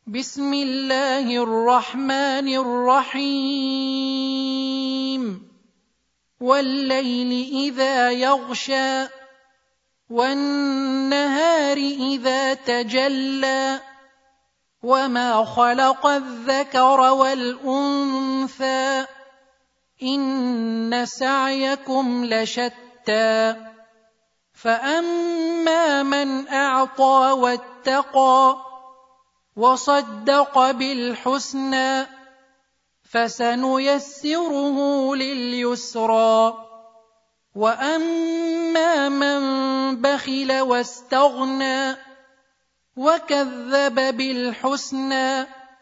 بسم الله الرحمن الرحيم والليل إذا يغشى والنهار إذا تجلى وما خلق الذكر والأنثى إن سعيكم لشتى فأما من أعطى واتقى وصدق بالحسنى فسنيسره لليسرى وأما من بخل واستغنى وكذب بالحسنى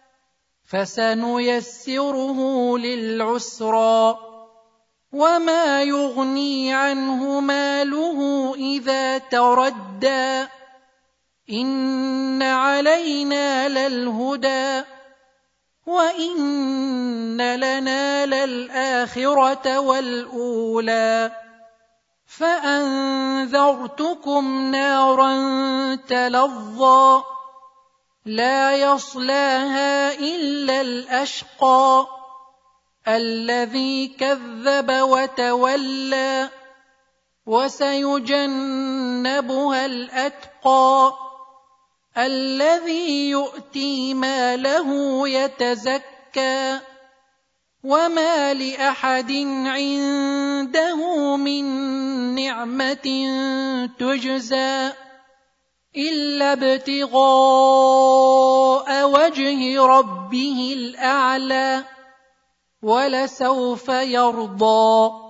فسنيسره للعسرى وما يغني عنه ماله إذا تردى إن علينا للهدى وإن لنا للآخرة والأولى فأنذرتكم نارا تلظى لا يصلاها إلا الأشقى الذي كذب وتولى وسيجنبها الأتقى الذي يؤتي ماله يتزكى وما لأحد عنده من نعمة تجزى إلا ابتغاء وجه ربه الأعلى ولسوف يرضى.